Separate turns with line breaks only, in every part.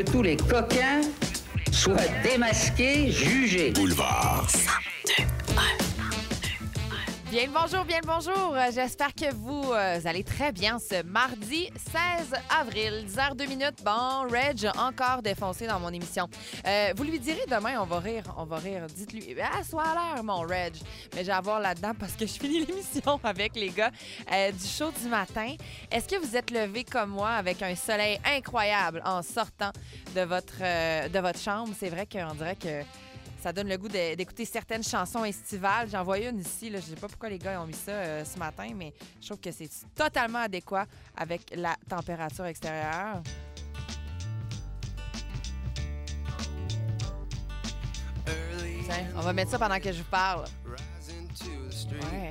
que tous les coquins soient démasqués, jugés.
Boulevard.
Bien le bonjour. J'espère que vous allez très bien ce mardi 16 avril, 10h02. Bon, Reg a encore défoncé dans mon émission. Vous lui direz demain, on va rire. Dites-lui, sois à l'heure, mon Reg. Mais j'ai à voir là-dedans parce que je finis l'émission avec les gars du show du matin. Est-ce que vous êtes levé comme moi avec un soleil incroyable en sortant de votre chambre? C'est vrai qu'on dirait que ça donne le goût d'écouter certaines chansons estivales. J'en vois une ici. Là. Je ne sais pas pourquoi les gars ont mis ça ce matin, mais je trouve que c'est totalement adéquat avec la température extérieure. Tiens, on va mettre ça pendant que je vous parle. Ouais.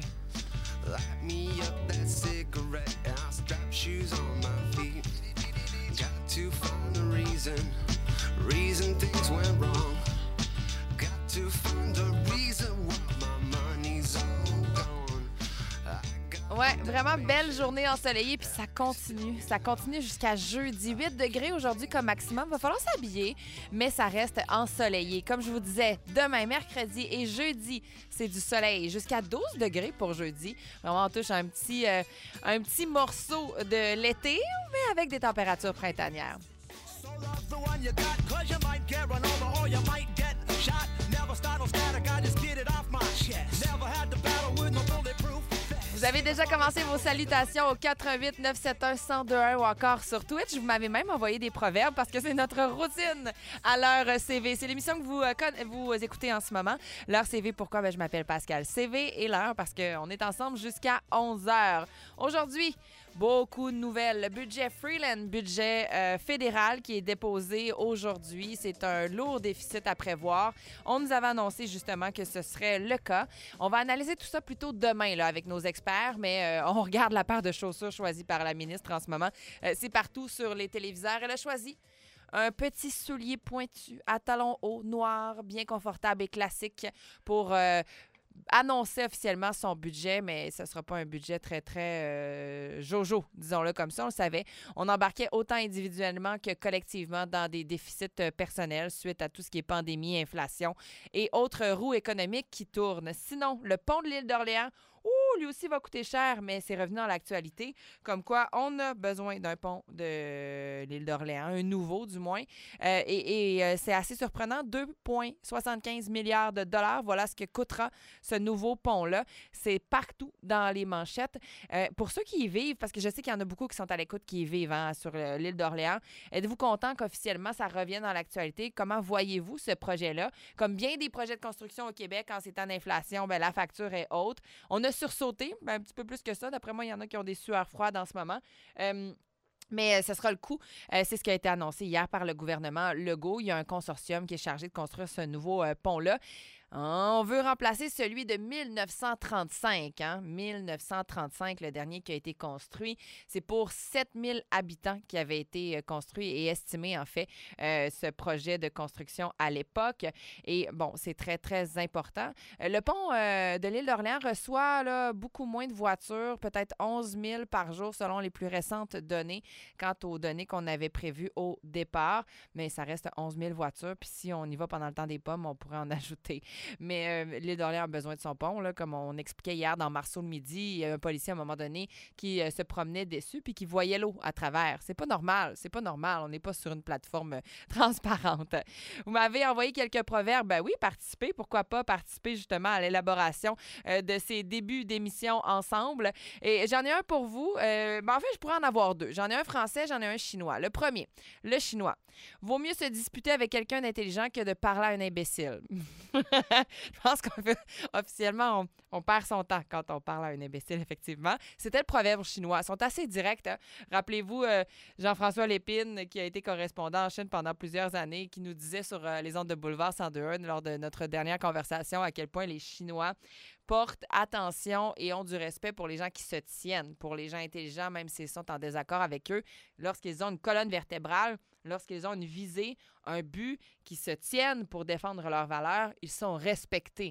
Ouais, vraiment belle journée ensoleillée, puis ça continue. Ça continue jusqu'à jeudi. 8 degrés aujourd'hui comme maximum. Va falloir s'habiller, mais ça reste ensoleillé. Comme je vous disais, demain, mercredi et jeudi, c'est du soleil. Jusqu'à 12 degrés pour jeudi. Vraiment, on touche un petit morceau de l'été, mais avec des températures printanières. Vous avez déjà commencé vos salutations au 88 971 1021 ou encore sur Twitch. Vous m'avez même envoyé des proverbes parce que c'est notre routine à l'heure CV. C'est l'émission que vous écoutez en ce moment. L'heure CV, pourquoi? Je m'appelle Pascal. CV et l'heure parce qu'on est ensemble jusqu'à 11h. Aujourd'hui, beaucoup de nouvelles. Le budget Freeland, budget fédéral qui est déposé aujourd'hui. C'est un lourd déficit à prévoir. On nous avait annoncé justement que ce serait le cas. On va analyser tout ça plutôt demain là, avec nos experts, mais on regarde la paire de chaussures choisie par la ministre en ce moment. C'est partout sur les téléviseurs. Elle a choisi un petit soulier pointu à talons hauts, noir, bien confortable et classique pour annoncer officiellement son budget, mais ce ne sera pas un budget très, très jojo, disons-le comme ça, on le savait. On embarquait autant individuellement que collectivement dans des déficits personnels suite à tout ce qui est pandémie, inflation et autres roues économiques qui tournent. Sinon, le pont de l'île d'Orléans, lui aussi va coûter cher, mais c'est revenu dans l'actualité. Comme quoi, on a besoin d'un pont de l'île d'Orléans, un nouveau du moins. C'est assez surprenant. 2,75 milliards de dollars. Voilà ce que coûtera ce nouveau pont-là. C'est partout dans les manchettes. Pour ceux qui y vivent, parce que je sais qu'il y en a beaucoup qui sont à l'écoute qui y vivent sur l'île d'Orléans, êtes-vous content qu'officiellement ça revienne dans l'actualité? Comment voyez-vous ce projet-là? Comme bien des projets de construction au Québec, quand c'est en inflation, la facture est haute. On a sursauté, un petit peu plus que ça. D'après moi, il y en a qui ont des sueurs froides en ce moment. Mais ce sera le coup. C'est ce qui a été annoncé hier par le gouvernement Legault. Il y a un consortium qui est chargé de construire ce nouveau pont-là. On veut remplacer celui de 1935. 1935, le dernier qui a été construit. C'est pour 7000 habitants qui avait été construit et estimé, en fait, ce projet de construction à l'époque. Et bon, c'est très, très important. Le pont de l'île d'Orléans reçoit là, beaucoup moins de voitures, peut-être 11 000 par jour selon les plus récentes données, quant aux données qu'on avait prévues au départ. Mais ça reste 11 000 voitures. Puis si on y va pendant le temps des pommes, on pourrait en ajouter. Mais l'île d'Orléans a besoin de son pont. Là, comme on expliquait hier dans Marceau le midi, il y a un policier à un moment donné qui se promenait dessus puis qui voyait l'eau à travers. C'est pas normal. On n'est pas sur une plateforme transparente. Vous m'avez envoyé quelques proverbes. Ben oui, participer. Pourquoi pas participer justement à l'élaboration de ces débuts d'émission ensemble. Et j'en ai un pour vous. En fait, je pourrais en avoir deux. J'en ai un français, j'en ai un chinois. Le premier, le chinois. Vaut mieux se disputer avec quelqu'un d'intelligent que de parler à un imbécile. Je pense qu'officiellement, on perd son temps quand on parle à un imbécile, effectivement. C'était le proverbe chinois. Ils sont assez directs. Hein? Rappelez-vous Jean-François Lépine, qui a été correspondant en Chine pendant plusieurs années, qui nous disait sur les ondes de Boulevard 102.1 lors de notre dernière conversation à quel point les Chinois portent attention et ont du respect pour les gens qui se tiennent, pour les gens intelligents, même s'ils sont en désaccord avec eux, lorsqu'ils ont une colonne vertébrale, lorsqu'ils ont une visée, un but, qui se tiennent pour défendre leurs valeurs, ils sont respectés.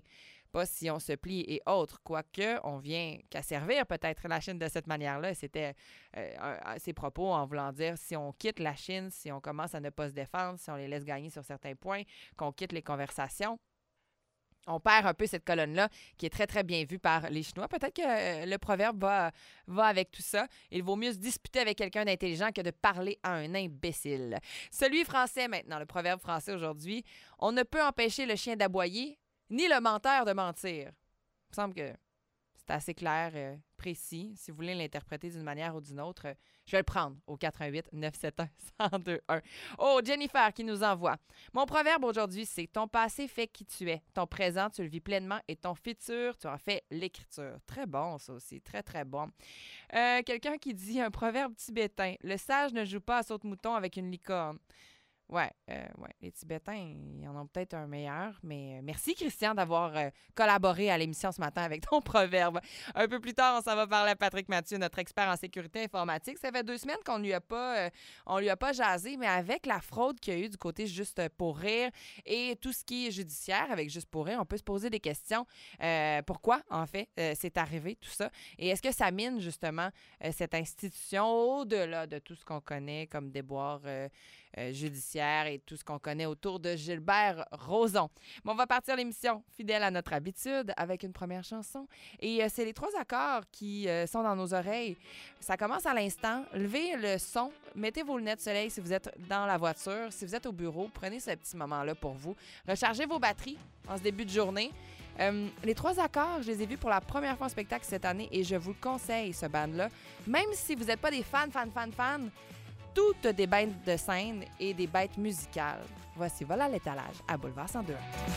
pas si on se plie et autres. Quoique, on vient qu'à servir peut-être la Chine de cette manière-là. C'était ses propos en voulant dire si on quitte la Chine, si on commence à ne pas se défendre, si on les laisse gagner sur certains points, qu'on quitte les conversations. On perd un peu cette colonne-là qui est très, très bien vue par les Chinois. Peut-être que le proverbe va avec tout ça. Il vaut mieux se disputer avec quelqu'un d'intelligent que de parler à un imbécile. Celui français maintenant, le proverbe français aujourd'hui. On ne peut empêcher le chien d'aboyer ni le menteur de mentir. Il me semble que c'est assez clair, précis. Si vous voulez l'interpréter d'une manière ou d'une autre, je vais le prendre au 88 971 1021. Oh, Jennifer qui nous envoie. Mon proverbe aujourd'hui, c'est ton passé fait qui tu es. Ton présent, tu le vis pleinement et ton futur, tu en fais l'écriture. Très bon, ça aussi. Très, très bon. Quelqu'un qui dit un proverbe tibétain. Le sage ne joue pas à saute-mouton avec une licorne. Ouais, les Tibétains, ils en ont peut-être un meilleur, mais merci Christian d'avoir collaboré à l'émission ce matin avec ton proverbe. Un peu plus tard, on s'en va parler à Patrick Mathieu, notre expert en sécurité informatique. Ça fait 2 semaines qu'on lui a pas jasé, mais avec la fraude qu'il y a eu du côté Juste pour rire et tout ce qui est judiciaire avec Juste pour rire, on peut se poser des questions. Pourquoi, en fait, c'est arrivé tout ça? Et est-ce que ça mine justement cette institution au-delà de tout ce qu'on connaît comme déboire judiciaire et tout ce qu'on connaît autour de Gilbert Rozon. Mais on va partir l'émission fidèle à notre habitude avec une première chanson. Et c'est les 3 accords qui sont dans nos oreilles. Ça commence à l'instant. Levez le son. Mettez vos lunettes de soleil si vous êtes dans la voiture. Si vous êtes au bureau, prenez ce petit moment-là pour vous. Rechargez vos batteries en ce début de journée. Les 3 accords, je les ai vus pour la première fois en spectacle cette année et je vous le conseille, ce band-là. Même si vous n'êtes pas des fans, toutes des bêtes de scène et des bêtes musicales. Voici Voilà l'étalage à Boulevard 102.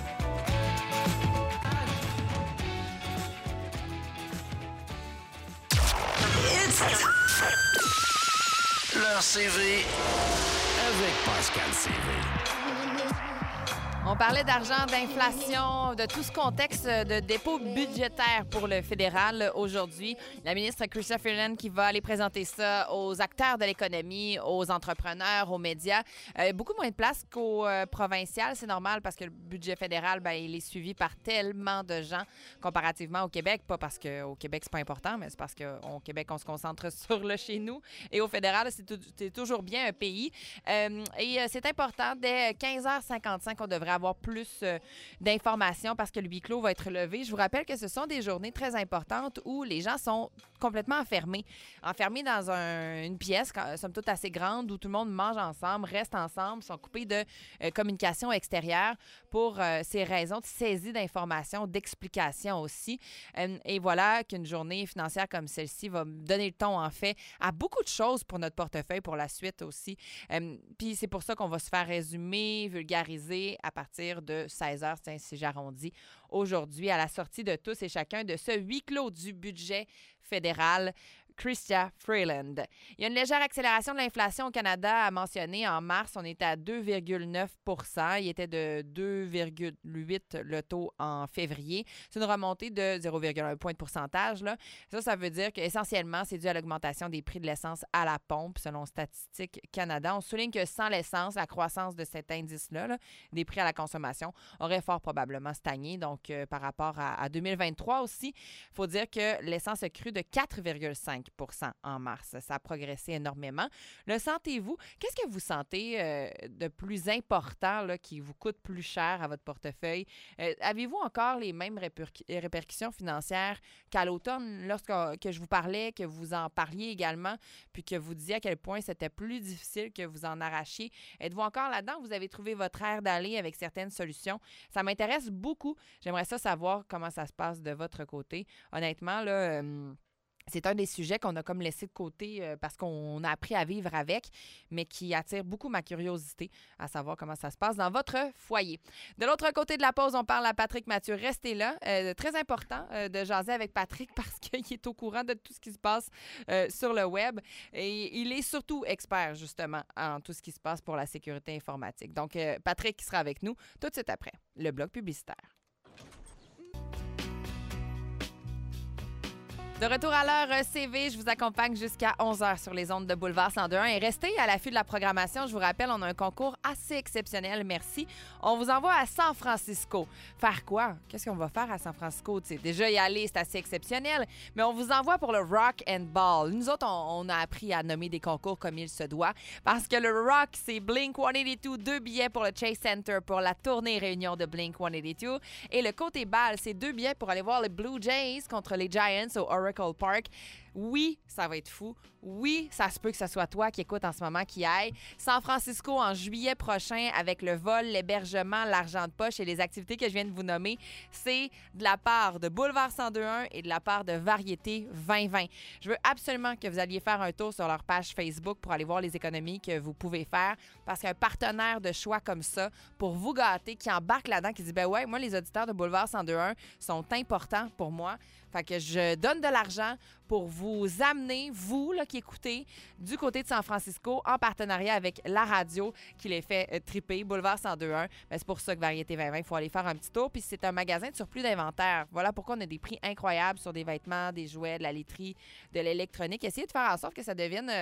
Leur CV avec Pascal CV.
On parlait d'argent, d'inflation, de tout ce contexte de dépôt budgétaire pour le fédéral aujourd'hui. La ministre Chrystia Freeland qui va aller présenter ça aux acteurs de l'économie, aux entrepreneurs, aux médias. Beaucoup moins de place qu'au provincial. C'est normal parce que le budget fédéral, il est suivi par tellement de gens comparativement au Québec. Pas parce qu'au Québec, c'est pas important, mais c'est parce qu'au Québec, on se concentre sur le chez nous. Et au fédéral, c'est toujours bien un pays. Et c'est important, dès 15h55, on devrait avoir plus d'informations parce que le huis clos va être levé. Je vous rappelle que ce sont des journées très importantes où les gens sont complètement enfermés dans une pièce, somme toute assez grande, où tout le monde mange ensemble, reste ensemble, sont coupés de communication extérieure pour ces raisons de saisie d'informations, d'explications aussi. Et voilà qu'une journée financière comme celle-ci va donner le ton, en fait, à beaucoup de choses pour notre portefeuille, pour la suite aussi. Puis c'est pour ça qu'on va se faire résumer, vulgariser à partir de 16h, si j'arrondis, aujourd'hui, à la sortie de tous et chacun de ce huis clos du budget fédéral. Chrystia Freeland. Il y a une légère accélération de l'inflation au Canada à mentionner. En mars, on était à 2,9 %. Il était de 2,8 le taux en février. C'est une remontée de 0,1 point de pourcentage. Là. Ça veut dire qu'essentiellement, c'est dû à l'augmentation des prix de l'essence à la pompe, selon Statistique Canada. On souligne que sans l'essence, la croissance de cet indice-là, des prix à la consommation, aurait fort probablement stagné. Donc, par rapport à 2023 aussi, il faut dire que l'essence a cru de 4,5 en mars. Ça a progressé énormément. Le sentez-vous? Qu'est-ce que vous sentez de plus important là, qui vous coûte plus cher à votre portefeuille? Avez-vous encore les mêmes répercussions financières qu'à l'automne lorsque je vous parlais, que vous en parliez également, puis que vous disiez à quel point c'était plus difficile que vous en arrachiez? Êtes-vous encore là-dedans? Vous avez trouvé votre air d'aller avec certaines solutions? Ça m'intéresse beaucoup. J'aimerais savoir comment ça se passe de votre côté. Honnêtement, là... c'est un des sujets qu'on a comme laissé de côté parce qu'on a appris à vivre avec, mais qui attire beaucoup ma curiosité à savoir comment ça se passe dans votre foyer. De l'autre côté de la pause, on parle à Patrick Mathieu. Restez là. Très important de jaser avec Patrick parce qu'il est au courant de tout ce qui se passe sur le web et il est surtout expert justement en tout ce qui se passe pour la sécurité informatique. Donc, Patrick qui sera avec nous tout de suite après le bloc publicitaire. De retour à l'heure CV, je vous accompagne jusqu'à 11h sur les ondes de Boulevard 102.1 et restez à l'affût de la programmation. Je vous rappelle, on a un concours assez exceptionnel, merci. On vous envoie à San Francisco. Faire quoi? Qu'est-ce qu'on va faire à San Francisco? T'sais, déjà y aller, c'est assez exceptionnel, mais on vous envoie pour le Rock and Ball. Nous autres, on a appris à nommer des concours comme il se doit parce que le Rock, c'est Blink-182, 2 billets pour le Chase Center pour la tournée réunion de Blink-182 et le côté ball, c'est 2 billets pour aller voir les Blue Jays contre les Giants au Oracle Park. Oui, ça va être fou. Oui, ça se peut que ce soit toi qui écoute en ce moment qui aille. San Francisco en juillet prochain avec le vol, l'hébergement, l'argent de poche et les activités que je viens de vous nommer. C'est de la part de Boulevard 102.1 et de la part de Variété 2020. Je veux absolument que vous alliez faire un tour sur leur page Facebook pour aller voir les économies que vous pouvez faire parce qu'un partenaire de choix comme ça, pour vous gâter, qui embarque là-dedans, qui dit « Ben ouais, moi, les auditeurs de Boulevard 102.1 sont importants pour moi. » Fait que je donne de l'argent pour vous amener, vous là, qui écoutez, du côté de San Francisco, en partenariat avec la radio qui les fait triper, Boulevard 102.1. Ben, c'est pour ça que Variété 2020, il faut aller faire un petit tour. Puis c'est un magasin de surplus d'inventaire. Voilà pourquoi on a des prix incroyables sur des vêtements, des jouets, de la laiterie, de l'électronique. Essayez de faire en sorte que ça devienne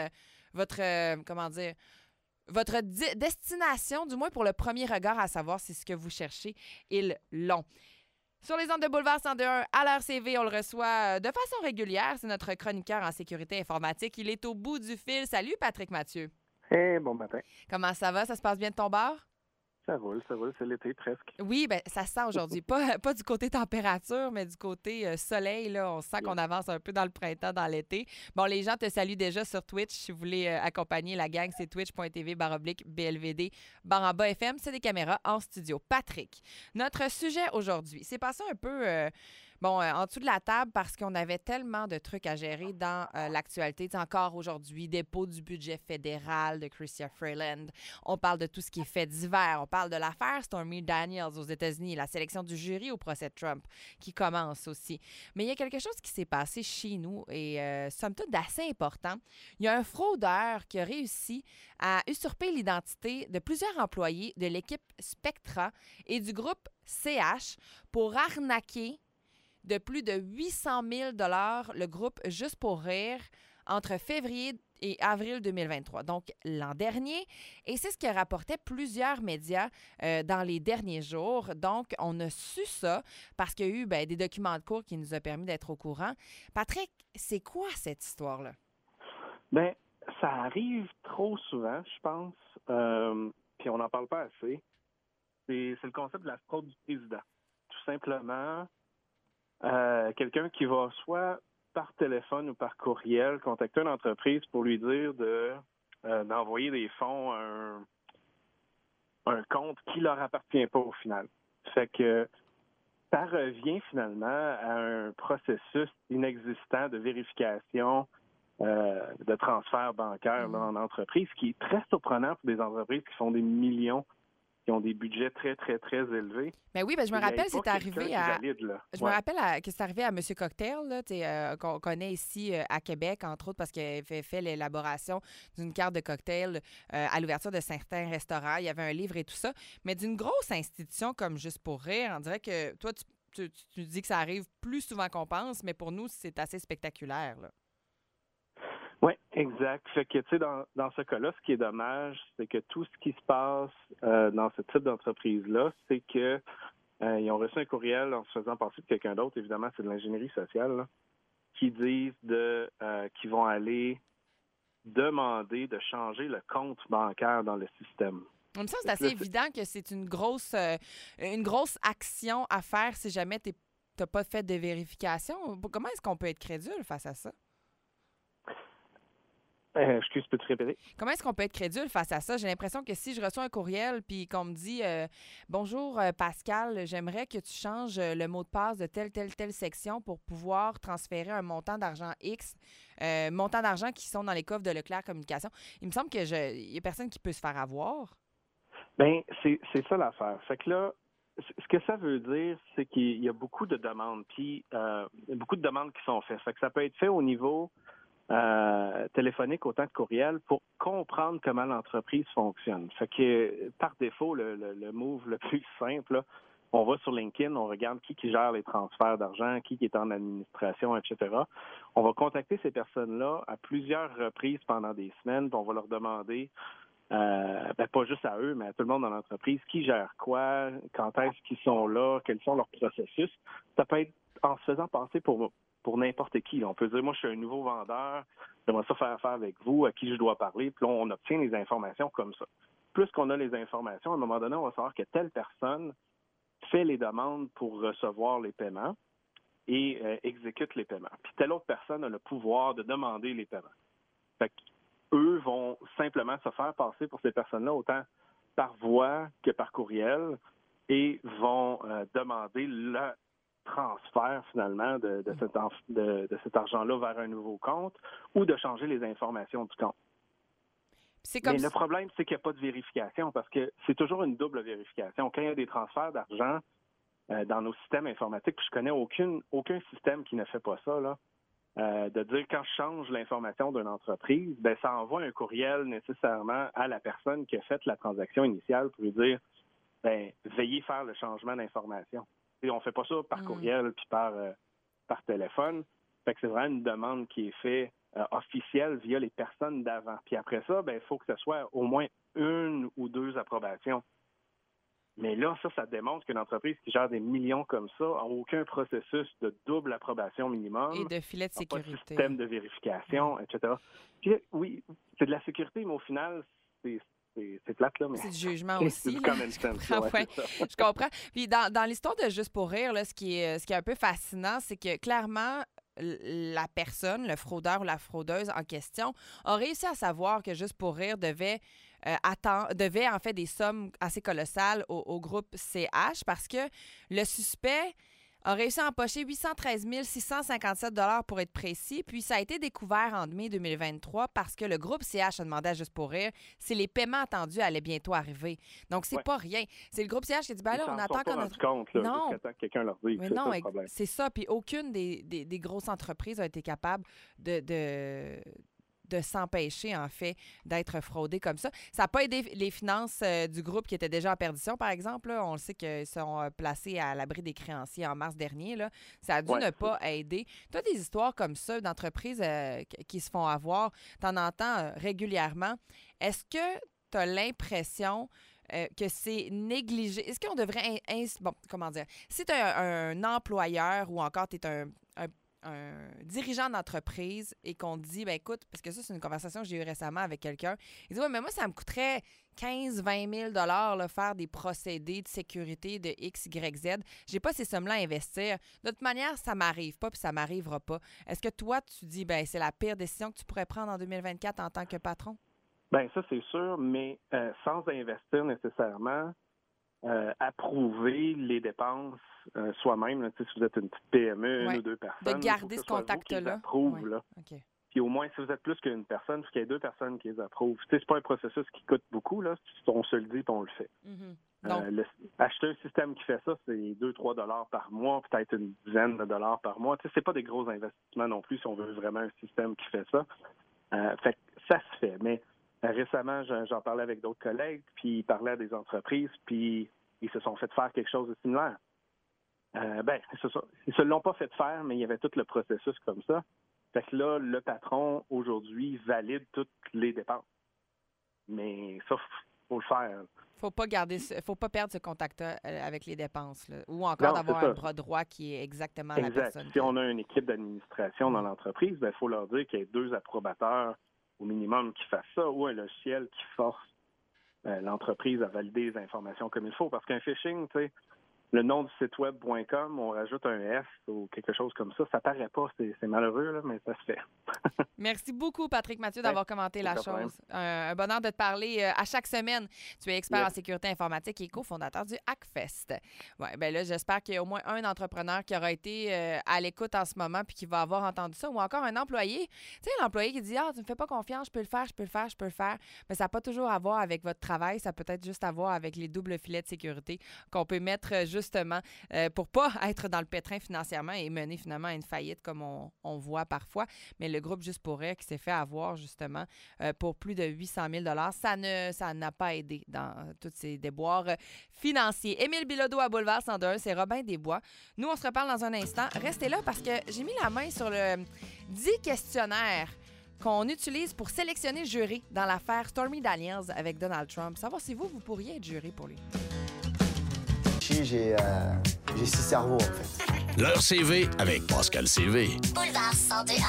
votre destination, du moins pour le premier regard, à savoir si ce que vous cherchez, ils l'ont. Sur les ondes de Boulevard 102.1, à l'heure CV, on le reçoit de façon régulière. C'est notre chroniqueur en sécurité informatique. Il est au bout du fil. Salut, Patrick Mathieu.
Hey, bon matin.
Comment ça va? Ça se passe bien de ton bord?
Ça roule, c'est l'été presque.
Oui, bien, ça se sent aujourd'hui. Pas du côté température, mais du côté soleil. Là, on sent qu'on avance un peu dans le printemps, dans l'été. Bon, les gens te saluent déjà sur Twitch. Si vous voulez accompagner la gang, c'est twitch.tv/BLVD/FM. C'est des caméras en studio. Patrick, notre sujet aujourd'hui, c'est passé un peu... en dessous de la table parce qu'on avait tellement de trucs à gérer dans l'actualité. T'sais, encore aujourd'hui, dépôt du budget fédéral de Chrystia Freeland. On parle de tout ce qui est fait divers. On parle de l'affaire Stormy Daniels aux États-Unis, la sélection du jury au procès de Trump qui commence aussi. Mais il y a quelque chose qui s'est passé chez nous et somme toute d'assez important. Il y a un fraudeur qui a réussi à usurper l'identité de plusieurs employés de l'équipe Spectra et du groupe CH pour arnaquer de plus de 800 000 $ le groupe Juste pour rire entre février et avril 2023, donc l'an dernier. Et c'est ce que rapportaient plusieurs médias dans les derniers jours. Donc, on a su ça parce qu'il y a eu des documents de cours qui nous ont permis d'être au courant. Patrick, c'est quoi cette histoire-là?
Bien, ça arrive trop souvent, je pense, puis on n'en parle pas assez. C'est le concept de la fraude du président. Tout simplement... quelqu'un qui va soit par téléphone ou par courriel contacter une entreprise pour lui dire d'envoyer des fonds à un compte qui leur appartient pas au final. Fait que ça revient finalement à un processus inexistant de vérification de transfert bancaire là, en entreprise, qui est très surprenant pour des entreprises qui font des millions, qui ont des budgets très, très, très élevés.
Ben oui, je me rappelle, c'est arrivé à...
Je
me rappelle que c'est arrivé à M. Cocktail, là, qu'on connaît ici à Québec, entre autres, parce qu'il avait fait l'élaboration d'une carte de cocktail à l'ouverture de certains restaurants. Il y avait un livre et tout ça. Mais d'une grosse institution comme Juste pour rire, on dirait que toi, tu dis que ça arrive plus souvent qu'on pense, mais pour nous, c'est assez spectaculaire, là.
Oui, exact. Fait que, tu sais, dans ce cas-là, ce qui est dommage, c'est que tout ce qui se passe dans ce type d'entreprise-là, c'est que ils ont reçu un courriel en se faisant passer de quelqu'un d'autre, évidemment, c'est de l'ingénierie sociale, là, qui disent qu'ils vont aller demander de changer le compte bancaire dans le système.
Il me semble que c'est assez évident que c'est une grosse action à faire si jamais tu n'as pas fait de vérification. Comment est-ce qu'on peut être crédule face à ça?
Excuse, peux-tu répéter?
Comment est-ce qu'on peut être crédule face à ça? J'ai l'impression que si je reçois un courriel puis qu'on me dit Bonjour Pascal, j'aimerais que tu changes le mot de passe de telle section pour pouvoir transférer un montant d'argent X, montant d'argent qui sont dans les coffres de Leclerc Communication. Il me semble qu'il n'y a personne qui peut se faire avoir.
Bien, c'est ça l'affaire. Fait que là, ce que ça veut dire, c'est qu'il y a beaucoup de demandes, puis beaucoup de demandes qui sont faites. Fait que ça peut être fait au niveau téléphonique autant que courriel pour comprendre comment l'entreprise fonctionne. Fait que par défaut, le move le plus simple, là, On va sur LinkedIn, on regarde qui gère les transferts d'argent, qui est en administration, etc. On va contacter ces personnes-là à plusieurs reprises pendant des semaines, puis on va leur demander, pas juste à eux, mais à tout le monde dans l'entreprise, qui gère quoi, quand est-ce qu'ils sont là, quels sont leurs processus. Ça peut être en se faisant passer pour n'importe qui. On peut dire, moi, je suis un nouveau vendeur, j'aimerais ça faire affaire avec vous, à qui je dois parler, puis là, on obtient les informations comme ça. Plus qu'on a les informations, à un moment donné, on va savoir que telle personne fait les demandes pour recevoir les paiements et exécute les paiements. Puis telle autre personne a le pouvoir de demander les paiements. Fait qu'eux vont simplement se faire passer pour ces personnes-là, autant par voix que par courriel, et vont demander le transfert, finalement, de cet argent-là vers un nouveau compte ou de changer les informations du compte. Mais le problème, c'est qu'il n'y a pas de vérification parce que c'est toujours une double vérification. Quand il y a des transferts d'argent dans nos systèmes informatiques, puis je connais aucun système qui ne fait pas ça, là, de dire quand je change l'information d'une entreprise, ben ça envoie un courriel nécessairement à la personne qui a fait la transaction initiale pour lui dire veuillez faire le changement d'information. Et on ne fait pas ça par courriel puis par téléphone. Fait que c'est vraiment une demande qui est faite officielle via les personnes d'avant. Puis après ça, il faut que ce soit au moins 1 ou 2 approbations. Mais là, ça démontre qu'une entreprise qui gère des millions comme ça n'a aucun processus de double approbation minimum.
Et de filet de sécurité.
Pas de système de vérification, etc. Puis oui, c'est de la sécurité, mais au final, c'est plate, là. Mais
c'est du jugement aussi.
C'est du common sense.
Je comprends. Puis dans l'histoire de Juste pour rire, là, ce qui est un peu fascinant, c'est que clairement, la personne, le fraudeur ou la fraudeuse en question, a réussi à savoir que Juste pour rire devait en fait des sommes assez colossales au groupe CH parce que le suspect a réussi à empocher 813 657 $ pour être précis. Puis ça a été découvert en mai 2023 parce que le groupe CH a demandé à Juste pour rire si les paiements attendus allaient bientôt arriver. Donc, c'est pas rien. C'est le groupe CH qui a dit, là, on attend qu'on a...
compte, là, jusqu'à temps que quelqu'un leur dise.
Mais
c'est
non,
ça le problème.
c'est ça. Puis aucune des grosses entreprises a été capable de s'empêcher, en fait, d'être fraudé comme ça. Ça n'a pas aidé les finances du groupe qui était déjà en perdition, par exemple. Là. On le sait qu'ils sont placés à l'abri des créanciers en mars dernier. Là. Ça a dû ne pas aider. Tu as des histoires comme ça d'entreprises qui se font avoir, tu en entends régulièrement. Est-ce que tu as l'impression que c'est négligé? Est-ce qu'on devrait... comment dire? Si tu es un employeur ou encore tu es un dirigeant d'entreprise et qu'on te dit, écoute, parce que ça, c'est une conversation que j'ai eue récemment avec quelqu'un, il dit, mais moi, ça me coûterait 15-20 000 $ faire des procédés de sécurité de X, Y, Z. J'ai pas ces sommes-là à investir. De toute manière, ça m'arrive pas puis ça m'arrivera pas. Est-ce que toi, tu dis, c'est la pire décision que tu pourrais prendre en 2024 en tant que patron?
Ça, c'est sûr, mais sans investir nécessairement, approuver les dépenses soi-même. Là, si vous êtes une petite PME, 1 ou 2 personnes,
de garder ce contact-là.
Là.
Okay.
Puis au moins, si vous êtes plus qu'une personne, il faut qu'il y ait 2 personnes qui les approuvent. C'est pas un processus qui coûte beaucoup. Là. On se le dit et on le fait.
Mm-hmm. Donc,
acheter un système qui fait ça, c'est 2-3 $ par mois, peut-être une dizaine de dollars par mois. C'est pas des gros investissements non plus si on veut vraiment un système qui fait ça. Fait que ça se fait. Mais récemment, j'en parlais avec d'autres collègues, puis ils parlaient à des entreprises, puis ils se sont fait faire quelque chose de similaire. C'est ça. Ils se l'ont pas fait faire, mais il y avait tout le processus comme ça. Fait que là, le patron, aujourd'hui, valide toutes les dépenses. Mais ça, faut le faire.
Faut pas perdre ce contact avec les dépenses. Là. Ou encore d'avoir un bras droit qui est exactement la personne.
Si on a une équipe d'administration dans l'entreprise, il faut leur dire qu'il y a 2 approbateurs au minimum qui fassent ça, ou un logiciel qui force l'entreprise à valider les informations comme il faut. Parce qu'un phishing, tu sais, le nom du site web.com, on rajoute un F ou quelque chose comme ça. Ça paraît pas, c'est malheureux, là, mais ça se fait.
Merci beaucoup, Patrick Mathieu, d'avoir commenté la chose. Un bonheur de te parler à chaque semaine. Tu es expert en sécurité informatique et cofondateur du Hackfest. Là, j'espère qu'il y a au moins un entrepreneur qui aura été à l'écoute en ce moment puis qui va avoir entendu ça, ou encore un employé. Tu sais, l'employé qui dit « Ah, tu me fais pas confiance, je peux le faire. » Mais ça n'a pas toujours à voir avec votre travail. Ça peut être juste à voir avec les doubles filets de sécurité qu'on peut mettre juste justement, pour pas être dans le pétrin financièrement et mener finalement à une faillite comme on voit parfois. Mais le groupe Juste pour rire qui s'est fait avoir justement pour plus de 800 000 ça n'a pas aidé dans tous ces déboires financiers. Émile Bilodeau à Boulevard 102, c'est Robin Desbois. Nous, on se reparle dans un instant. Restez là parce que j'ai mis la main sur le 10 questionnaires qu'on utilise pour sélectionner le jury dans l'affaire Stormy Daniels avec Donald Trump. Savoir si vous pourriez être jury pour lui.
J'ai 6 cerveaux, en fait.
Leur CV avec Pascal CV.
Boulevard 102.1.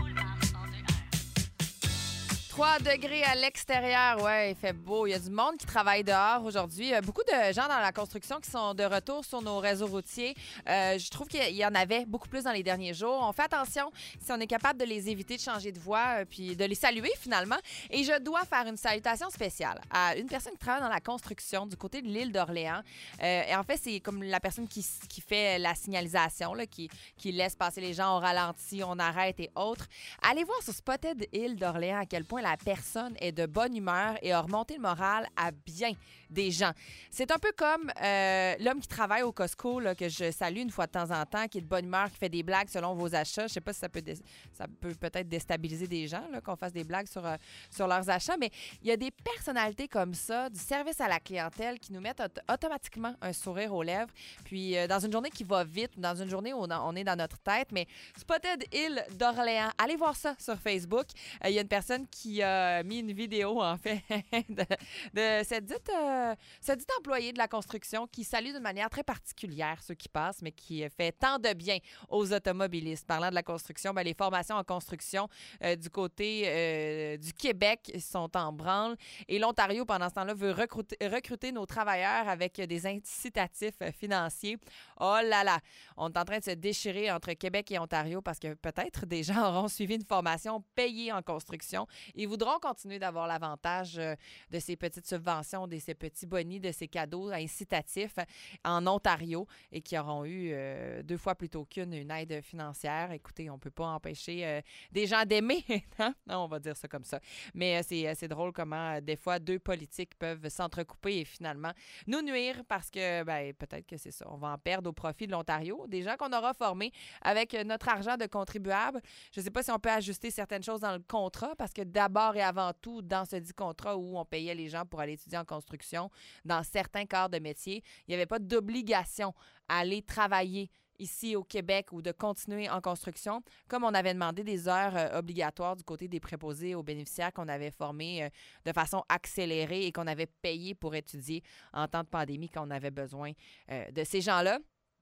3 degrés à l'extérieur, ouais, il fait beau. Il y a du monde qui travaille dehors aujourd'hui. Beaucoup de gens dans la construction qui sont de retour sur nos réseaux routiers. Je trouve qu'il y en avait beaucoup plus dans les derniers jours. On fait attention si on est capable de les éviter de changer de voie puis de les saluer finalement. Et je dois faire une salutation spéciale à une personne qui travaille dans la construction du côté de l'île d'Orléans. Et en fait, c'est comme la personne qui fait la signalisation, là, qui laisse passer les gens, on ralentit, on arrête et autres. Allez voir sur Spotted Île d'Orléans à quel point la personne est de bonne humeur et a remonté le moral à bien des gens. C'est un peu comme l'homme qui travaille au Costco, là, que je salue une fois de temps en temps, qui est de bonne humeur, qui fait des blagues selon vos achats. Je sais pas si ça peut peut-être déstabiliser des gens, là, qu'on fasse des blagues sur leurs achats, mais il y a des personnalités comme ça, du service à la clientèle, qui nous mettent automatiquement un sourire aux lèvres. Puis dans une journée qui va vite, dans une journée où on est dans notre tête, mais Spotted Île d'Orléans, allez voir ça sur Facebook. Il y a une personne qui a mis une vidéo, en fait, de cette dite employée de la construction qui salue d'une manière très particulière ceux qui passent, mais qui fait tant de bien aux automobilistes. Parlant de la construction, les formations en construction du côté du Québec sont en branle et l'Ontario, pendant ce temps-là, veut recruter nos travailleurs avec des incitatifs financiers. Oh là là! On est en train de se déchirer entre Québec et Ontario parce que peut-être des gens auront suivi une formation payée en construction. Ils voudront continuer d'avoir l'avantage de ces petites subventions, de ces petits bonis, de ces cadeaux incitatifs en Ontario et qui auront eu 2 fois plutôt qu'une aide financière. Écoutez, on ne peut pas empêcher des gens d'aimer, hein? Non, on va dire ça comme ça. Mais c'est drôle comment des fois 2 politiques peuvent s'entrecouper et finalement nous nuire parce que peut-être que c'est ça. On va en perdre au profit de l'Ontario. Des gens qu'on aura formés avec notre argent de contribuable. Je ne sais pas si on peut ajuster certaines choses dans le contrat parce que d'abord et avant tout, dans ce dit contrat où on payait les gens pour aller étudier en construction, dans certains corps de métier, il n'y avait pas d'obligation à aller travailler ici au Québec ou de continuer en construction, comme on avait demandé des heures obligatoires du côté des préposés aux bénéficiaires qu'on avait formés de façon accélérée et qu'on avait payé pour étudier en temps de pandémie quand on avait besoin de ces gens-là.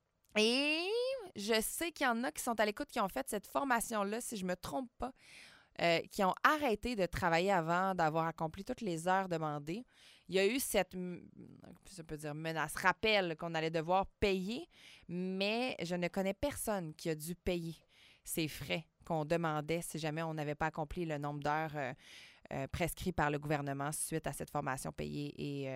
Et je sais qu'il y en a qui sont à l'écoute, qui ont fait cette formation-là, si je ne me trompe pas, qui ont arrêté de travailler avant d'avoir accompli toutes les heures demandées. Il y a eu cette, ça peut dire menace, rappel qu'on allait devoir payer, mais je ne connais personne qui a dû payer ces frais qu'on demandait si jamais on n'avait pas accompli le nombre d'heures prescrit par le gouvernement suite à cette formation payée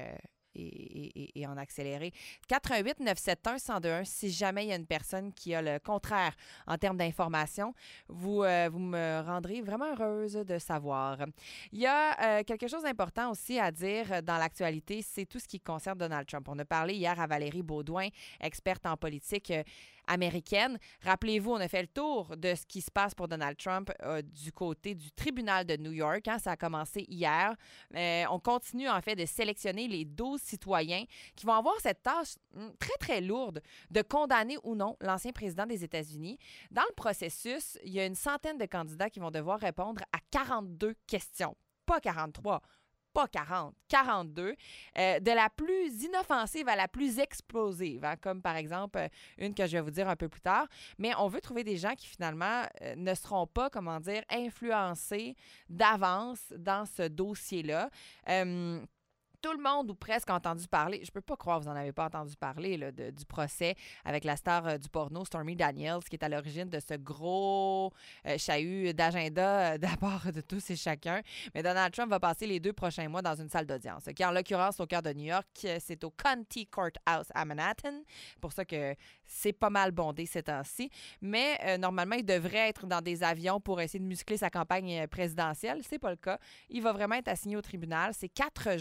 et en accéléré. 88 971 1021 si jamais il y a une personne qui a le contraire en termes d'information, vous me rendrez vraiment heureuse de savoir. Il y a quelque chose d'important aussi à dire dans l'actualité, c'est tout ce qui concerne Donald Trump. On a parlé hier à Valérie Beaudoin, experte en politique américaine. Rappelez-vous, on a fait le tour de ce qui se passe pour Donald Trump du côté du tribunal de New York. Hein, ça a commencé hier. On continue en fait de sélectionner les 12 citoyens qui vont avoir cette tâche très, très lourde de condamner ou non l'ancien président des États-Unis. Dans le processus, il y a une centaine de candidats qui vont devoir répondre à 42 questions. Pas 43, pas 40, 42, de la plus inoffensive à la plus explosive, hein, comme par exemple une que je vais vous dire un peu plus tard. Mais on veut trouver des gens qui finalement ne seront pas, influencés d'avance dans ce dossier-là. Tout le monde ou presque a entendu parler, je peux pas croire que vous n'en avez pas entendu parler là, du procès avec la star du porno Stormy Daniels qui est à l'origine de ce gros chahut d'agenda d'abord de tous et chacun. Mais Donald Trump va passer les 2 prochains mois dans une salle d'audience, qui en l'occurrence au cœur de New York, c'est au County Courthouse à Manhattan. C'est pour ça que c'est pas mal bondé ces temps-ci. Mais normalement, il devrait être dans des avions pour essayer de muscler sa campagne présidentielle. C'est pas le cas. Il va vraiment être assigné au tribunal. C'est 4 jours par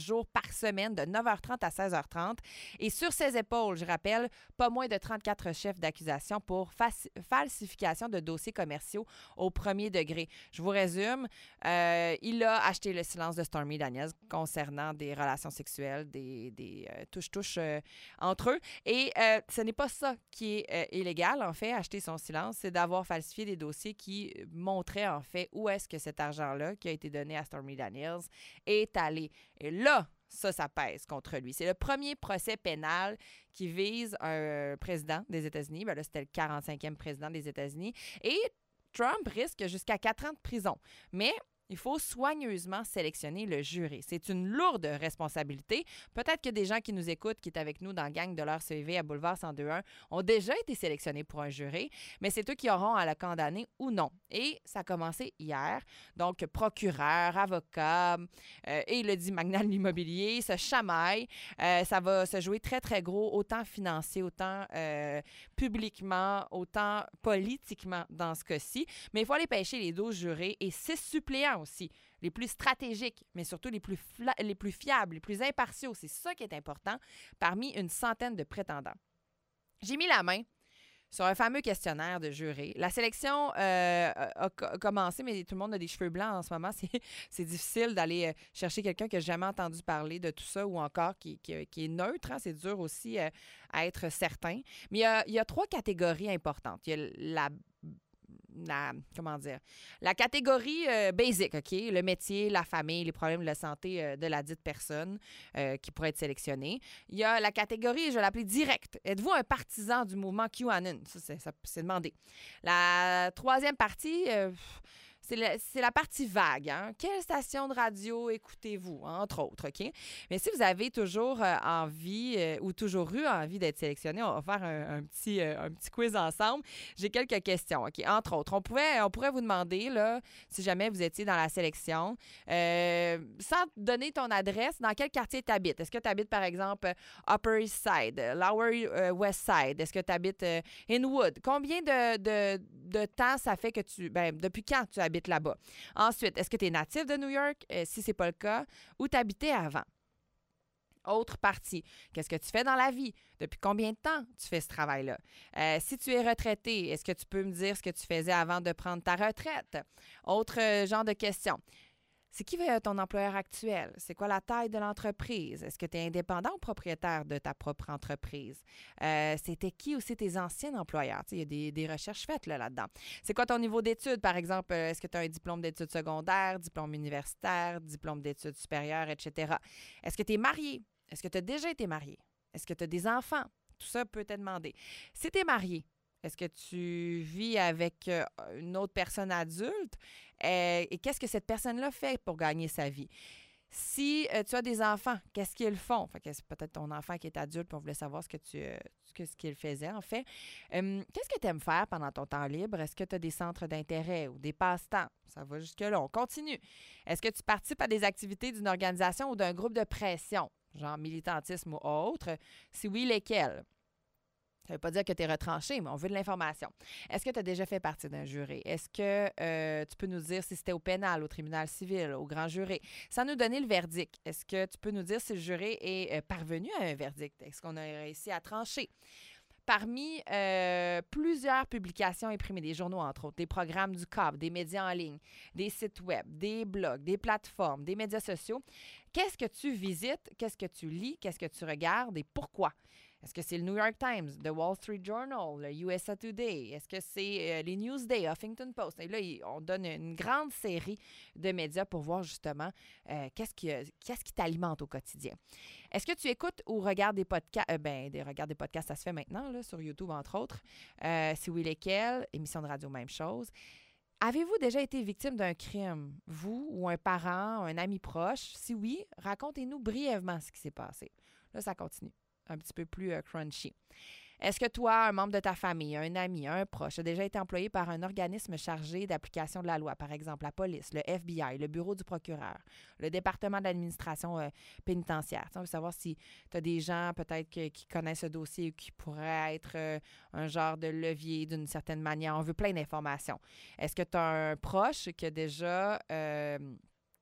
par semaine de 9h30 à 16h30. Et sur ses épaules, je rappelle, pas moins de 34 chefs d'accusation pour falsification de dossiers commerciaux au premier degré. Je vous résume, il a acheté le silence de Stormy Daniels concernant des relations sexuelles, des touche-touche entre eux. Et ce n'est pas ça qui est illégal, en fait, acheter son silence, c'est d'avoir falsifié des dossiers qui montraient, en fait, où est-ce que cet argent-là qui a été donné à Stormy Daniels est allé. Et là, ça pèse contre lui. C'est le premier procès pénal qui vise un président des États-Unis. Ben là, c'était le 45e président des États-Unis. Et Trump risque jusqu'à 4 ans de prison. Mais il faut soigneusement sélectionner le jury. C'est une lourde responsabilité. Peut-être que des gens qui nous écoutent, qui est avec nous dans la gang de leur CV à Boulevard 1021, ont déjà été sélectionnés pour un jury, mais c'est eux qui auront à le condamner ou non. Et ça a commencé hier. Donc, procureur, avocat et le dit magnat de l'immobilier se chamaillent. Ça va se jouer très, très gros, autant financier, autant publiquement, autant politiquement dans ce cas-ci. Mais il faut aller pêcher les 12 jurés et 6 suppléants aussi, les plus stratégiques, mais surtout les plus fiables, les plus impartiaux. C'est ça qui est important parmi une centaine de prétendants. J'ai mis la main sur un fameux questionnaire de jurés. La sélection a commencé, mais tout le monde a des cheveux blancs en ce moment. C'est difficile d'aller chercher quelqu'un qui n'a jamais entendu parler de tout ça ou encore qui est neutre. Hein. C'est dur aussi à être certain. Mais il y a 3 catégories importantes. Il y a la catégorie basic, OK? Le métier, la famille, les problèmes de la santé de la dite personne qui pourrait être sélectionnée. Il y a la catégorie, je vais l'appeler direct. Êtes-vous un partisan du mouvement QAnon? Ça c'est demandé. La troisième partie, c'est la partie vague. Hein? Quelle station de radio écoutez-vous, entre autres, OK? Mais si vous avez toujours envie ou toujours eu envie d'être sélectionné, on va faire un petit quiz ensemble. J'ai quelques questions, OK? Entre autres, on pourrait vous demander, là, si jamais vous étiez dans la sélection, sans donner ton adresse, dans quel quartier tu habites? Est-ce que tu habites, par exemple, Upper East Side, Lower West Side? Est-ce que tu habites Inwood? Combien de temps ça fait que depuis quand tu habites là-bas? Ensuite, est-ce que tu es natif de New York? Si ce n'est pas le cas, où tu habitais avant? Autre partie, qu'est-ce que tu fais dans la vie? Depuis combien de temps tu fais ce travail-là? Si tu es retraité, est-ce que tu peux me dire ce que tu faisais avant de prendre ta retraite? Autre genre de questions. C'est qui ton employeur actuel? C'est quoi la taille de l'entreprise? Est-ce que tu es indépendant ou propriétaire de ta propre entreprise? C'était qui aussi tes anciens employeurs? Il y a des recherches faites là-dedans. C'est quoi ton niveau d'études, par exemple? Est-ce que tu as un diplôme d'études secondaires, diplôme universitaire, diplôme d'études supérieures, etc.? Est-ce que tu es marié? Est-ce que tu as déjà été marié? Est-ce que tu as des enfants? Tout ça peut te demander. Si tu es marié, est-ce que tu vis avec une autre personne adulte? Et qu'est-ce que cette personne-là fait pour gagner sa vie? Si tu as des enfants, qu'est-ce qu'ils font? Fait que c'est peut-être ton enfant qui est adulte, puis on voulait savoir ce qu'il faisait, en fait. Qu'est-ce que tu aimes faire pendant ton temps libre? Est-ce que tu as des centres d'intérêt ou des passe-temps? Ça va jusque-là. On continue. Est-ce que tu participes à des activités d'une organisation ou d'un groupe de pression, genre militantisme ou autre? Si oui, lesquels? Ça ne veut pas dire que tu es retranché, mais on veut de l'information. Est-ce que tu as déjà fait partie d'un jury? Est-ce que tu peux nous dire si c'était au pénal, au tribunal civil, au grand jury? Sans nous donner le verdict, est-ce que tu peux nous dire si le jury est parvenu à un verdict? Est-ce qu'on a réussi à trancher? Parmi plusieurs publications imprimées, des journaux entre autres, des programmes du CAP, des médias en ligne, des sites web, des blogs, des plateformes, des médias sociaux, qu'est-ce que tu visites? Qu'est-ce que tu lis? Qu'est-ce que tu regardes et pourquoi? Est-ce que c'est le New York Times, le Wall Street Journal, le USA Today? Est-ce que c'est les Newsday, Huffington Post? Et là, on donne une grande série de médias pour voir justement qu'est-ce qui t'alimente au quotidien. Est-ce que tu écoutes ou regardes des podcasts? Regarder des podcasts, ça se fait maintenant, là, sur YouTube, entre autres. Si oui, lesquels? Émissions de radio, même chose. Avez-vous déjà été victime d'un crime, vous ou un parent, un ami proche? Si oui, racontez-nous brièvement ce qui s'est passé. Là, ça continue. Un petit peu plus crunchy. Est-ce que toi, un membre de ta famille, un ami, un proche, a déjà été employé par un organisme chargé d'application de la loi, par exemple la police, le FBI, le bureau du procureur, le département de l'administration pénitentiaire? On veut savoir si tu as des gens peut-être qui connaissent ce dossier ou qui pourraient être un genre de levier d'une certaine manière. On veut plein d'informations. Est-ce que tu as un proche qui a déjà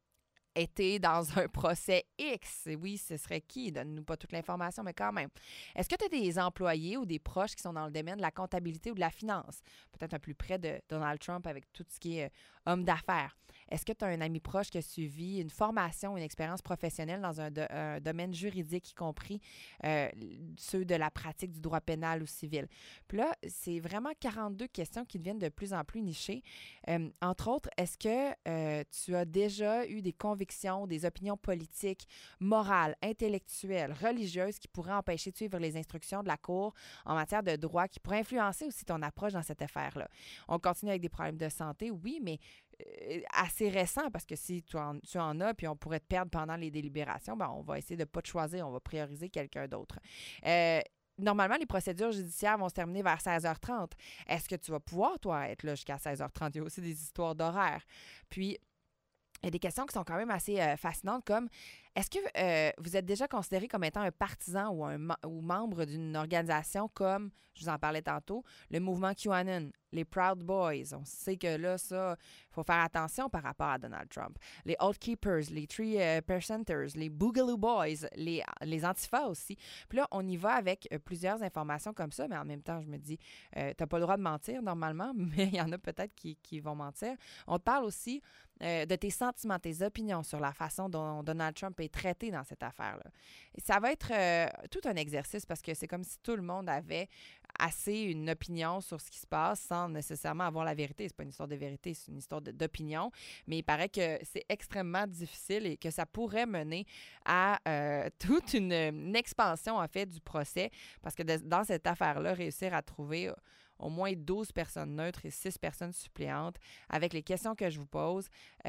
été dans un procès X. Et oui, ce serait qui? Donne-nous pas toute l'information, mais quand même. Est-ce que tu as des employés ou des proches qui sont dans le domaine de la comptabilité ou de la finance? Peut-être un plus près de Donald Trump avec tout ce qui est homme d'affaires. Est-ce que tu as un ami proche qui a suivi une formation, une expérience professionnelle dans un domaine juridique, y compris ceux de la pratique du droit pénal ou civil? Puis là, c'est vraiment 42 questions qui deviennent de plus en plus nichées. Entre autres, est-ce que tu as déjà eu des convictions, des opinions politiques, morales, intellectuelles, religieuses qui pourraient empêcher de suivre les instructions de la Cour en matière de droit, qui pourraient influencer aussi ton approche dans cette affaire-là? On continue avec des problèmes de santé, oui, mais assez récent, parce que si tu en as, puis on pourrait te perdre pendant les délibérations, ben on va essayer de ne pas te choisir, on va prioriser quelqu'un d'autre. Normalement, les procédures judiciaires vont se terminer vers 16h30. Est-ce que tu vas pouvoir, toi, être là jusqu'à 16h30? Il y a aussi des histoires d'horaire. Puis, il y a des questions qui sont quand même assez fascinantes, comme est-ce que vous êtes déjà considéré comme étant un partisan ou membre d'une organisation comme, je vous en parlais tantôt, le mouvement QAnon, les Proud Boys? On sait que là, ça, il faut faire attention par rapport à Donald Trump. Les Oath Keepers, les 3%ers, les Boogaloo Boys, les Antifa aussi. Puis là, on y va avec plusieurs informations comme ça, mais en même temps, je me dis, t'as pas le droit de mentir normalement, mais il y en a peut-être qui vont mentir. On te parle aussi de tes sentiments, tes opinions sur la façon dont Donald Trump est traité dans cette affaire-là. Et ça va être tout un exercice parce que c'est comme si tout le monde avait assez une opinion sur ce qui se passe sans nécessairement avoir la vérité. C'est pas une histoire de vérité, c'est une histoire d'opinion. Mais il paraît que c'est extrêmement difficile et que ça pourrait mener à toute une expansion, en fait, du procès. Parce que dans cette affaire-là, réussir à trouver au moins 12 personnes neutres et 6 personnes suppléantes, avec les questions que je vous pose,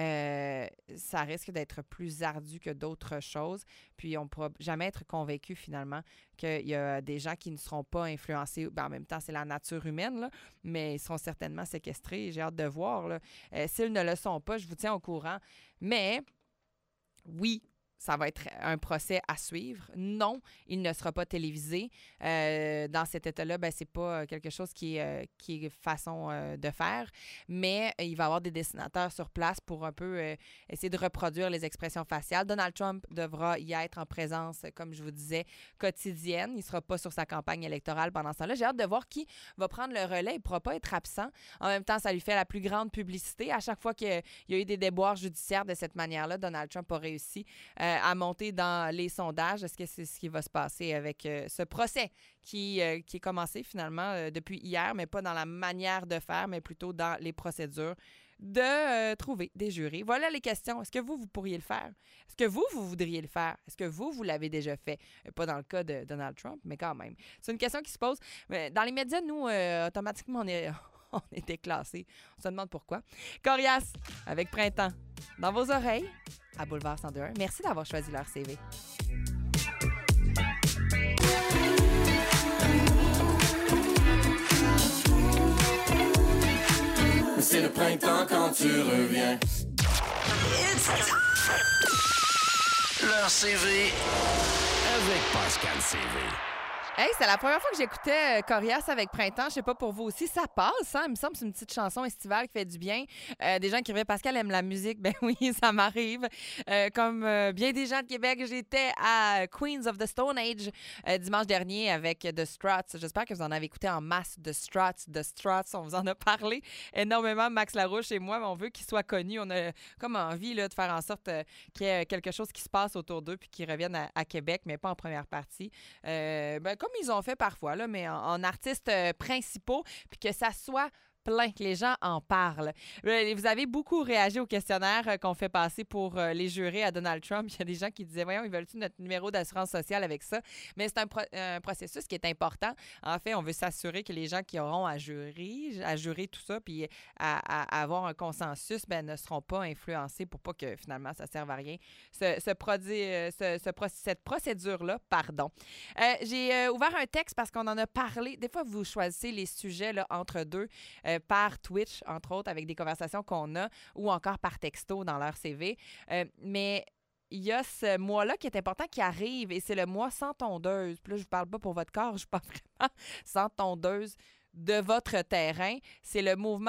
ça risque d'être plus ardu que d'autres choses. Puis, on ne pourra jamais être convaincu, finalement, qu'il y a des gens qui ne seront pas influencés. Ben, en même temps, c'est la nature humaine, là, mais ils seront certainement séquestrés. J'ai hâte de voir. Là. S'ils ne le sont pas, je vous tiens au courant. Mais, oui, ça va être un procès à suivre. Non, il ne sera pas télévisé. Dans cet état-là, ben, c'est pas quelque chose qui est façon de faire, mais il va y avoir des dessinateurs sur place pour un peu essayer de reproduire les expressions faciales. Donald Trump devra y être en présence, comme je vous disais, quotidienne. Il ne sera pas sur sa campagne électorale pendant ce temps-là. J'ai hâte de voir qui va prendre le relais. Il ne pourra pas être absent. En même temps, ça lui fait la plus grande publicité. À chaque fois qu'il y a eu des déboires judiciaires de cette manière-là, Donald Trump a réussi à monter dans les sondages. Est-ce que c'est ce qui va se passer avec ce procès qui est commencé finalement depuis hier, mais pas dans la manière de faire, mais plutôt dans les procédures de trouver des jurés. Voilà les questions. Est-ce que vous pourriez le faire? Est-ce que vous voudriez le faire? Est-ce que vous l'avez déjà fait? Pas dans le cas de Donald Trump, mais quand même. C'est une question qui se pose. Dans les médias, nous, automatiquement, on est déclassés. On se demande pourquoi. Corias, avec Printemps, dans vos oreilles, à Boulevard 102.1. Merci d'avoir choisi leur CV.
C'est le printemps quand tu reviens. Leur CV avec Pascal CV.
Hey, c'est la première fois que j'écoutais Corias avec Printemps. Je sais pas pour vous aussi. Ça passe, hein? Il me semble que c'est une petite chanson estivale qui fait du bien. Des gens qui écrivaient Pascal aime la musique. Ben oui, ça m'arrive. Comme bien des gens de Québec, j'étais à Queens of the Stone Age dimanche dernier avec The Struts. J'espère que vous en avez écouté en masse. The Struts, on vous en a parlé énormément, Max Larouche et moi. Mais on veut qu'ils soient connus. On a comme envie là, de faire en sorte qu'il y ait quelque chose qui se passe autour d'eux puis qu'ils reviennent à Québec, mais pas en première partie. Comme ils ont fait parfois, là, mais en artistes principaux, puis que ça soit plein, que les gens en parlent. Vous avez beaucoup réagi au questionnaire qu'on fait passer pour les jurés à Donald Trump. Il y a des gens qui disaient, voyons, ils veulent-tu notre numéro d'assurance sociale avec ça? Mais c'est un processus qui est important. En fait, on veut s'assurer que les gens qui auront à jurer tout ça, puis à avoir un consensus, ne seront pas influencés pour pas que finalement ça ne serve à rien. Cette procédure-là, pardon. J'ai ouvert un texte parce qu'on en a parlé. Des fois, vous choisissez les sujets là, entre deux. Par Twitch, entre autres, avec des conversations qu'on a, ou encore par texto dans leur CV. Mais il y a ce mois-là qui est important qui arrive, et c'est le mois sans tondeuse. Puis là, je ne vous parle pas pour votre corps, je parle vraiment sans tondeuse de votre terrain. C'est le mouvement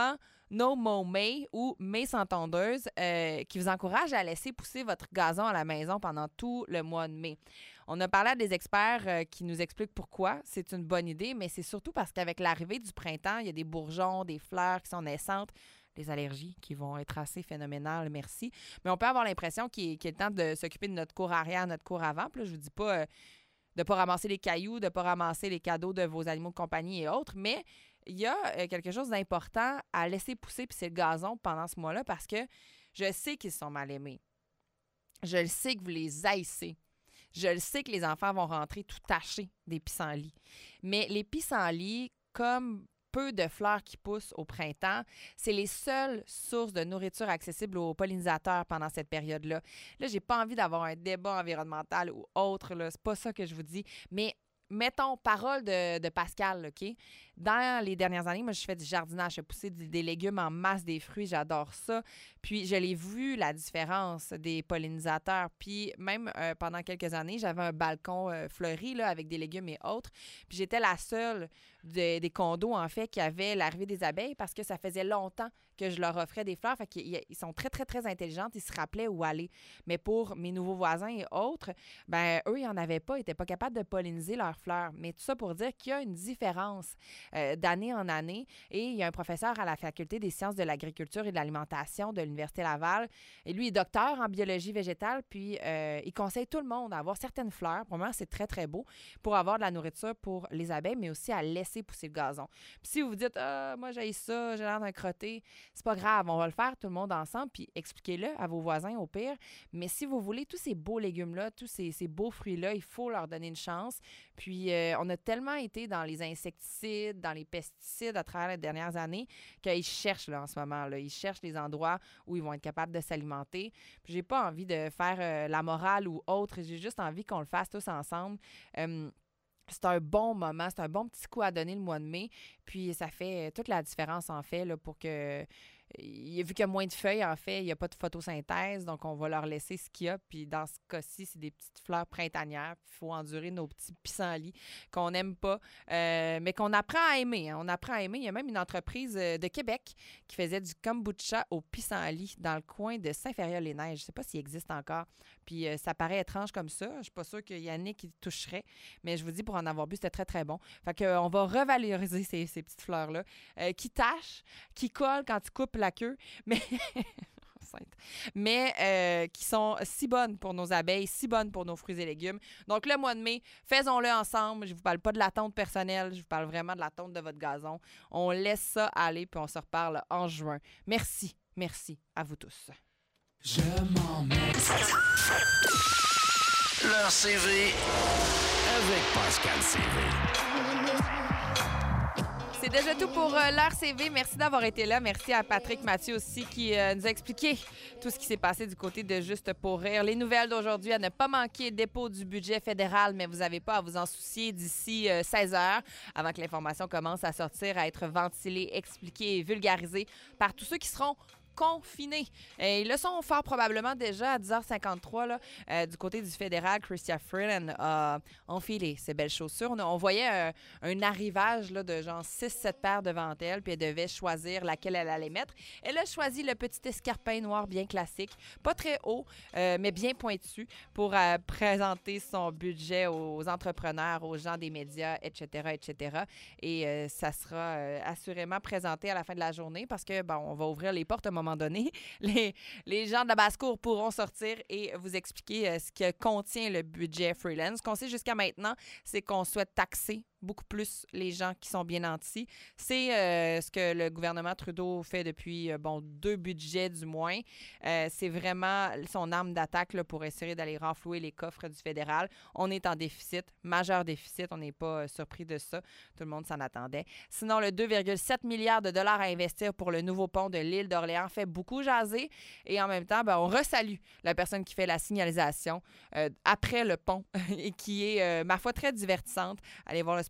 No Mo May ou May sans tondeuse qui vous encourage à laisser pousser votre gazon à la maison pendant tout le mois de mai. On a parlé à des experts qui nous expliquent pourquoi c'est une bonne idée, mais c'est surtout parce qu'avec l'arrivée du printemps, il y a des bourgeons, des fleurs qui sont naissantes, des allergies qui vont être assez phénoménales, merci. Mais on peut avoir l'impression qu'il est temps de s'occuper de notre cour arrière, notre cour avant. Puis là, je vous dis pas de ne pas ramasser les cailloux, de ne pas ramasser les cadeaux de vos animaux de compagnie et autres, mais il y a quelque chose d'important à laisser pousser, puis c'est le gazon pendant ce mois-là, parce que je sais qu'ils sont mal aimés. Je le sais que vous les haïssez. Je le sais que les enfants vont rentrer tout tachés des pissenlits. Mais les pissenlits, comme peu de fleurs qui poussent au printemps, c'est les seules sources de nourriture accessibles aux pollinisateurs pendant cette période-là. Là, j'ai pas envie d'avoir un débat environnemental ou autre, là, c'est pas ça que je vous dis, mais mettons, parole de Pascal, OK? Dans les dernières années, moi, je fais du jardinage, je fais pousser des légumes en masse, des fruits, j'adore ça. Puis, je l'ai vu, la différence des pollinisateurs. Puis, même pendant quelques années, j'avais un balcon fleuri, là, avec des légumes et autres. Puis, j'étais la seule des condos, en fait, qui avait l'arrivée des abeilles parce que ça faisait longtemps que je leur offrais des fleurs. Fait qu'ils sont très, très, très intelligents. Ils se rappelaient où aller. Mais pour mes nouveaux voisins et autres, ben eux, ils n'en avaient pas. Ils n'étaient pas capables de polliniser leurs fleurs. Mais tout ça pour dire qu'il y a une différence d'année en année. Et il y a un professeur à la Faculté des sciences de l'agriculture et de l'alimentation de l'Université Laval. Et lui, il est docteur en biologie végétale. Puis, il conseille tout le monde à avoir certaines fleurs. Pour moi, c'est très, très beau pour avoir de la nourriture pour les abeilles, mais aussi à laisser pousser le gazon. Puis si vous vous dites, moi, j'haïs ça, j'ai l'air d'un crotté, c'est pas grave, on va le faire tout le monde ensemble, puis expliquez-le à vos voisins au pire. Mais si vous voulez tous ces beaux légumes-là, tous ces beaux fruits-là, il faut leur donner une chance. Puis on a tellement été dans les insecticides, dans les pesticides à travers les dernières années qu'ils cherchent là, en ce moment. Là. Ils cherchent les endroits où ils vont être capables de s'alimenter. Puis j'ai pas envie de faire la morale ou autre, j'ai juste envie qu'on le fasse tous ensemble. C'est un bon moment, c'est un bon petit coup à donner le mois de mai. Puis ça fait toute la différence, en fait, là, pour que... Vu qu'il y a moins de feuilles, en fait, il n'y a pas de photosynthèse, donc on va leur laisser ce qu'il y a. Puis dans ce cas-ci, c'est des petites fleurs printanières. Il faut endurer nos petits pissenlits qu'on n'aime pas, mais qu'on apprend à aimer. Hein. On apprend à aimer. Il y a même une entreprise de Québec qui faisait du kombucha au pissenlit dans le coin de Saint-Féréol-les-Neiges. Je ne sais pas s'il existe encore. Puis ça paraît étrange comme ça. Je ne suis pas sûre qu'il y en ait qui toucherait, mais je vous dis, pour en avoir bu, c'était très, très bon. Fait qu'on va revaloriser ces petites fleurs-là qui tachent, qui collent quand tu coupes la queue, mais qui sont si bonnes pour nos abeilles, si bonnes pour nos fruits et légumes. Donc, le mois de mai, faisons-le ensemble. Je ne vous parle pas de la tonte personnelle, je vous parle vraiment de la tonte de votre gazon. On laisse ça aller, puis on se reparle en juin. Merci à vous tous.
Je m'en mets. Leur CV avec Pascal CV.
C'est déjà tout pour l'heure CV. Merci d'avoir été là. Merci à Patrick Mathieu aussi qui nous a expliqué tout ce qui s'est passé du côté de Juste pour rire. Les nouvelles d'aujourd'hui à ne pas manquer, dépôt du budget fédéral, mais vous n'avez pas à vous en soucier d'ici 16 heures, avant que l'information commence à sortir, à être ventilée, expliquée et vulgarisée par tous ceux qui seront confinés. Ils le sont fort probablement déjà à 10h53 là, du côté du fédéral. Chrystia Freeland a enfilé ses belles chaussures. On voyait un arrivage là, de genre 6-7 paires devant elle, puis elle devait choisir laquelle elle allait mettre. Elle a choisi le petit escarpin noir bien classique, pas très haut, mais bien pointu, pour présenter son budget aux entrepreneurs, aux gens des médias, etc., etc. Et ça sera assurément présenté à la fin de la journée parce que, bon, on va ouvrir les portes à un moment donné. Les gens de la basse-cour pourront sortir et vous expliquer ce que contient le budget Freeland. Ce qu'on sait jusqu'à maintenant, c'est qu'on souhaite taxer beaucoup plus les gens qui sont bien nantis. C'est ce que le gouvernement Trudeau fait depuis, 2 budgets du moins. C'est vraiment son arme d'attaque là, pour essayer d'aller renflouer les coffres du fédéral. On est en déficit, majeur déficit. On n'est pas surpris de ça. Tout le monde s'en attendait. Sinon, le 2,7 milliards de dollars à investir pour le nouveau pont de l'île d'Orléans fait beaucoup jaser. Et en même temps, on resalue la personne qui fait la signalisation après le pont et qui est, ma foi, très divertissante. Allez voir le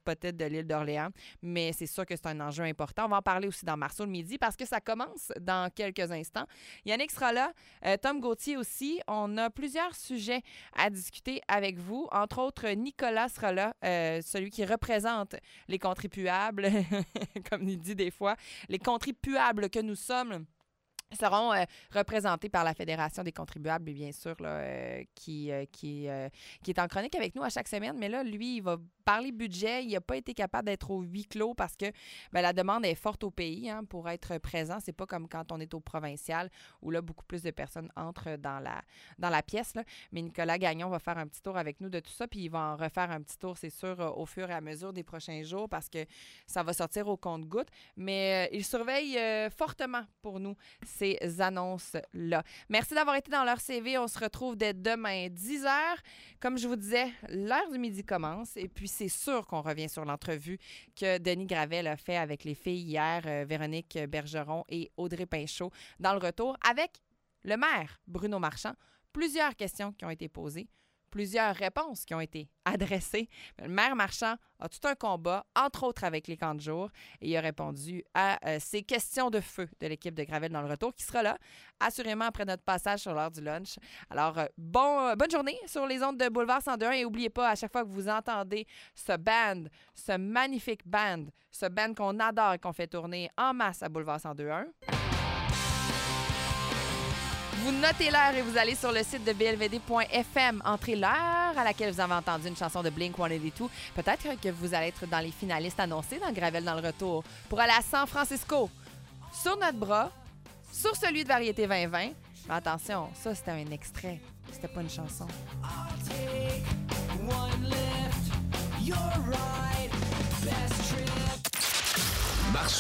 Spotted de l'île d'Orléans, mais c'est sûr que c'est un enjeu important. On va en parler aussi dans Marceau le midi parce que ça commence dans quelques instants. Yannick sera là, Tom Gauthier aussi. On a plusieurs sujets à discuter avec vous. Entre autres, Nicolas sera là, celui qui représente les contribuables, comme il dit des fois, les contribuables que nous sommes seront représentés par la Fédération des contribuables, bien sûr, là, qui est en chronique avec nous à chaque semaine. Mais là, lui, il va parler budget. Il n'a pas été capable d'être au huis clos parce que la demande est forte au pays pour être présent. C'est pas comme quand on est au provincial où là, beaucoup plus de personnes entrent dans la pièce. Là. Mais Nicolas Gagnon va faire un petit tour avec nous de tout ça, puis il va en refaire un petit tour, c'est sûr, au fur et à mesure des prochains jours parce que ça va sortir au compte-gouttes. Mais il surveille fortement pour nous ces annonces-là. Merci d'avoir été dans leur CV. On se retrouve dès demain, 10h. Comme je vous disais, l'heure du midi commence et puis c'est sûr qu'on revient sur l'entrevue que Denis Gravel a fait avec les filles hier, Véronique Bergeron et Audrey Pinchot, dans le retour avec le maire Bruno Marchand. Plusieurs questions qui ont été posées, plusieurs réponses qui ont été adressées. Le maire Marchand a tout un combat, entre autres avec les camps de jour, et il a répondu à ces questions de feu de l'équipe de Gravel dans le retour, qui sera là, assurément après notre passage sur l'heure du lunch. Alors, bonne journée sur les ondes de Boulevard 102.1 et n'oubliez pas, à chaque fois que vous entendez ce band, ce magnifique band, ce band qu'on adore et qu'on fait tourner en masse à Boulevard 102.1, vous notez l'heure et vous allez sur le site de blvd.fm. Entrez l'heure à laquelle vous avez entendu une chanson de Blink-182. Peut-être que vous allez être dans les finalistes annoncés dans Gravel dans le retour pour aller à San Francisco. Sur notre bras, sur celui de Variété 2020. Mais attention, ça, c'était un extrait. C'était pas une chanson.
I'll take one lift, you're right, best trip.